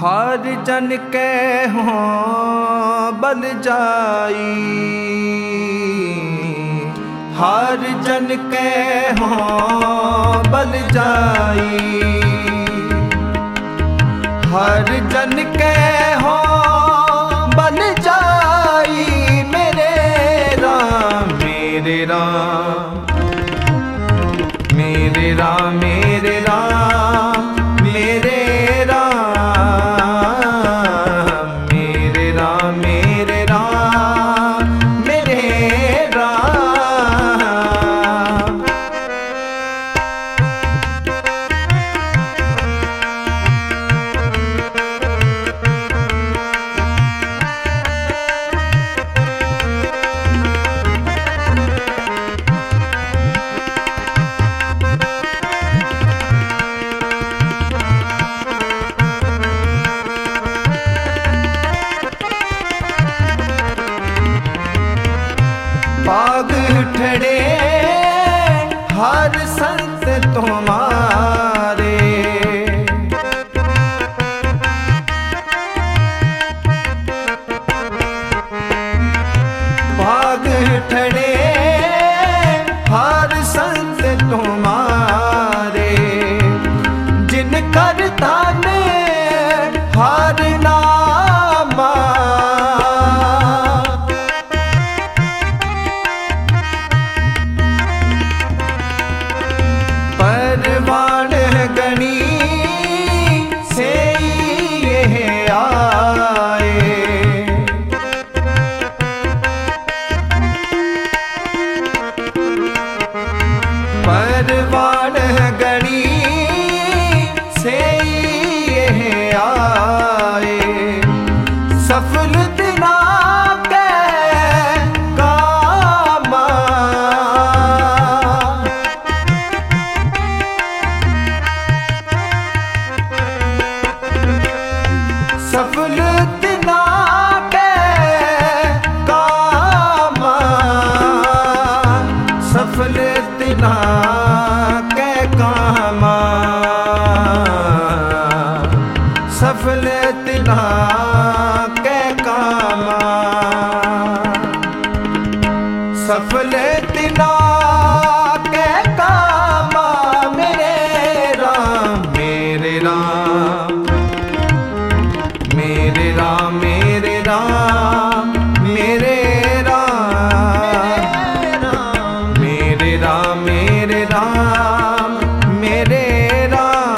हार जन के हों बल जाई, हार जन के हों बल जाई, हार जन के हों बल जाई। मेरे राम मेरे राम मेरे राम मेरे राम मेरे पाग ठड़े हर संत तुम्हारे, पाग ठड़े हर संत तुम्हारे, जिन करता ने हर नामा, परवान गणी से ये आए, परवान गणी से ये आए। सफल दिना के कामा, सफल दिना के कामा, सफल दिना के कामा, सफल दिना के कामा, सफल दिना के कामा। मेरे राम मेरे राम मेरे राम मेरे राम मेरे राम मेरे राम मेरे राम मेरे राम।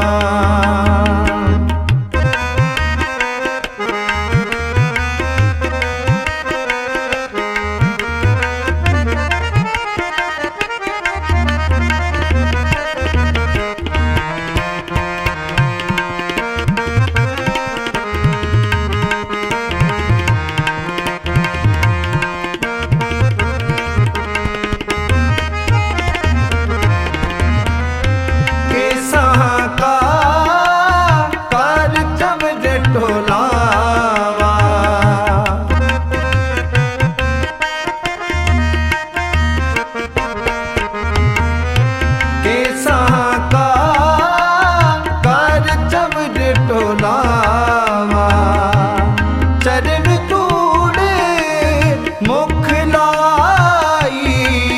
चरण तूड़े मुख लाई,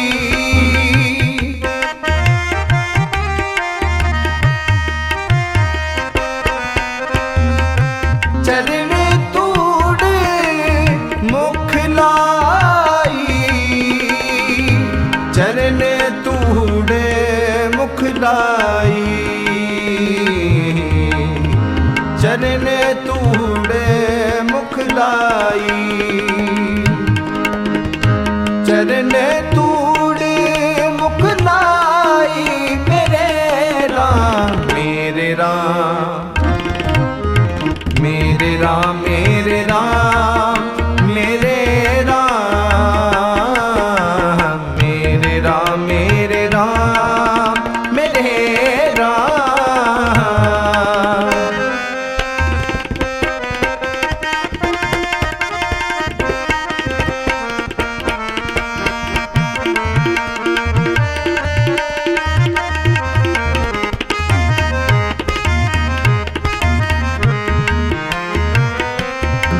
चरण तूड़े मुख लाई, चरण तूड़े मुख लाई, चरण तूड़े मुख लाई, चरण तूड़े मुख लाई। मेरे राम मेरे राम मेरे राम मेरे राम मेरे राम मेरे राम मेरे राम मेरे राम।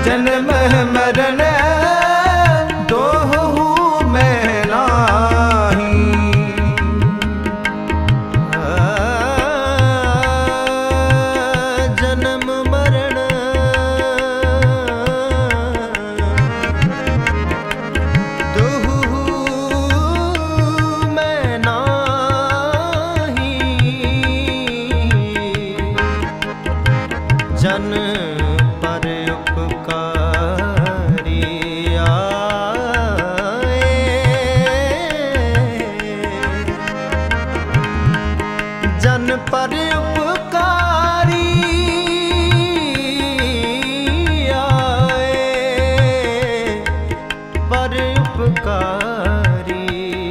जन्म मरण दोहु में नाही। जन्म मरण दोहु में नाही। जन पर उपकारी आए, जन पर उपकारी आए, पर उपकारी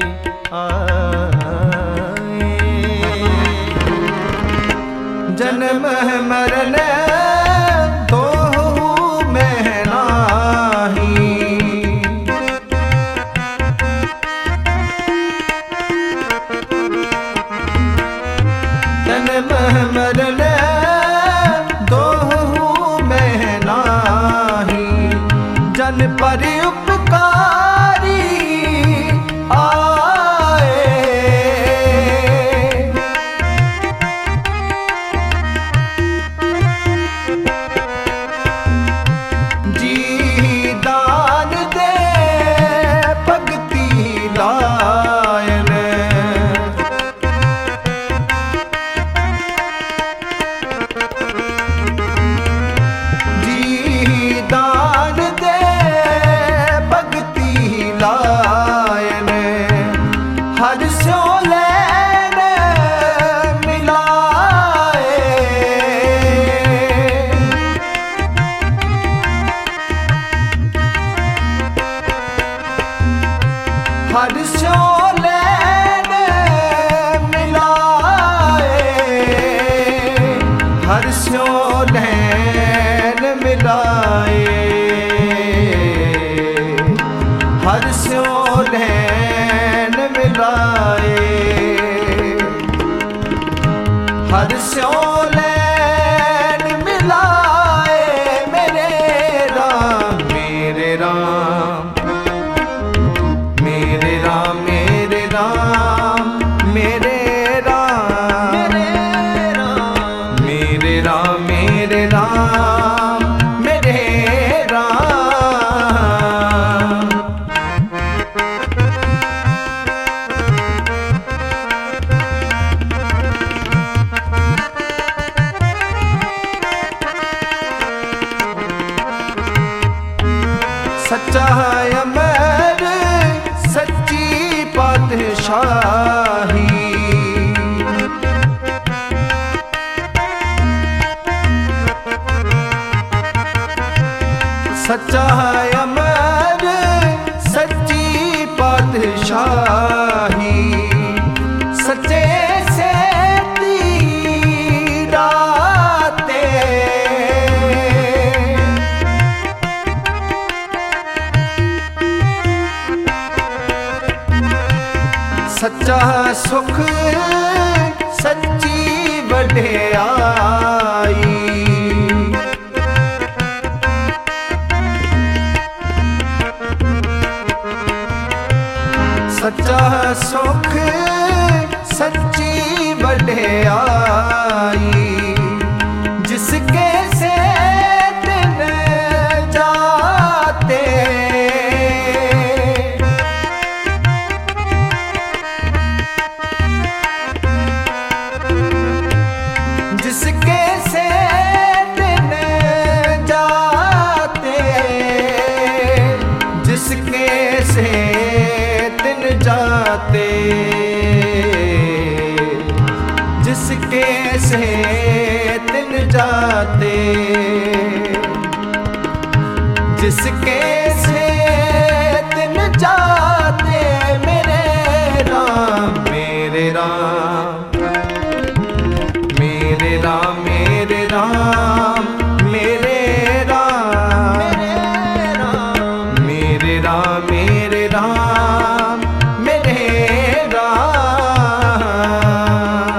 आए। जन्म मरण दोहु में नाही। जन्म मरण दोहु में नाही। जन पर उपकारी आए, जी दान दे भगति लायन। जी दान दे भगति लायन। हर स्यो लैन मिलाए, हर स्यो लैन मिलाए, हर स्यो लैन मिलाए, हर स्यो लैन मिलाए, हर स्यो लैन मिलाए। मेरे राम मेरे राम, मेरे राम मेरे राम, मेरे राम मेरे राम, मेरे राम मेरे राम। सच्चा अमर सच्ची पातशाही। सच्चा अमर सच्ची पातशाही। सच्चे से तीराते, सच्चा सुख सच्ची वड्याई। सच्चा सुख सच्ची वड्याई। जिसके से दिन जाते, जिसके से दिन जाते, जिसके से दिन जाते, जिसके से दिन जाते, जिसके से दिन जाते। मेरे राम मेरे राम, मेरे राम मेरे राम, मेरे राम मेरे राम, मेरे राम मेरे राम।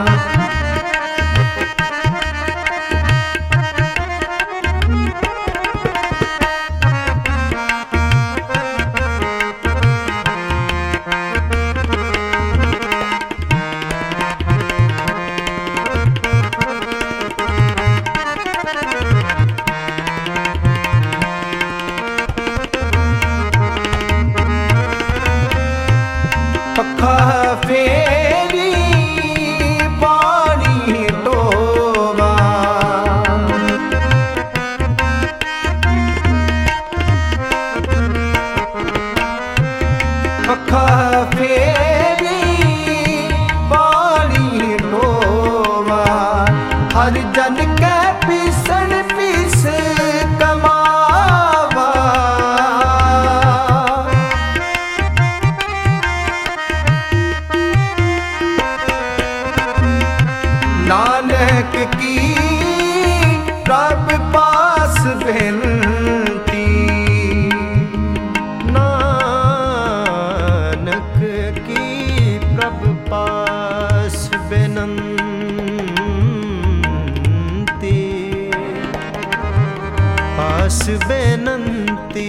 बस बेनंती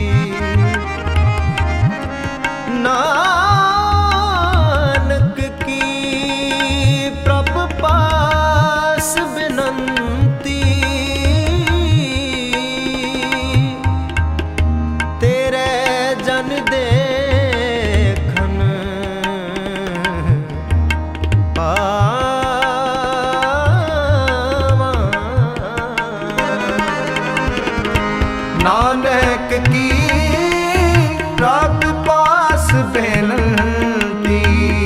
नानक की प्रभु पास बेनंती तेरे जन देखन पावा नानक की प्रभु पास बेनंती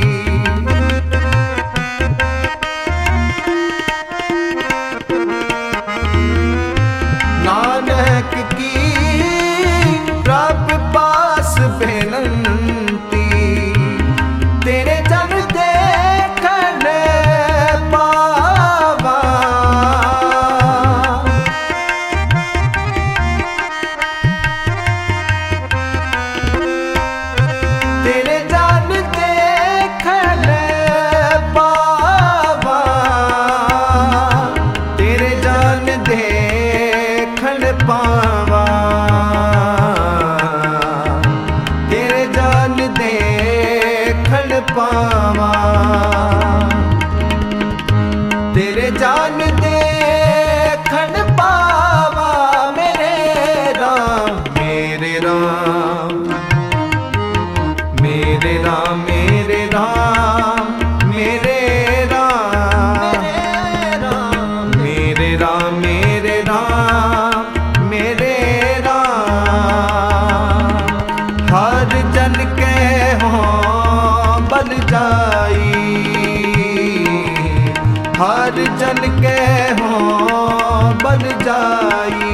नानक की प्रभु पास बेनंती तेरे जन देखन पावा तेरे जन देखन पावा तेरे जन देखन पावा तेरे जन देखन पावा तेरे जन देखन पावा मेरे राम मेरे राम मेरे राम मेरे राम मेरे राम मेरे राम मेरे राम मेरे राम हर जन के हो बल जाई हर जन के हो बल जाई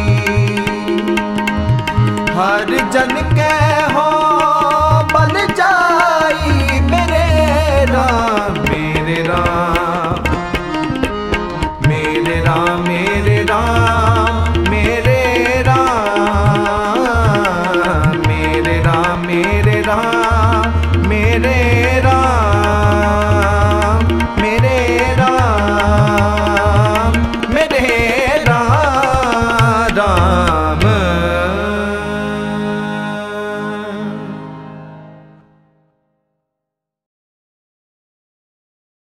हर जन के हो बल जाई मेरे राम मेरे राम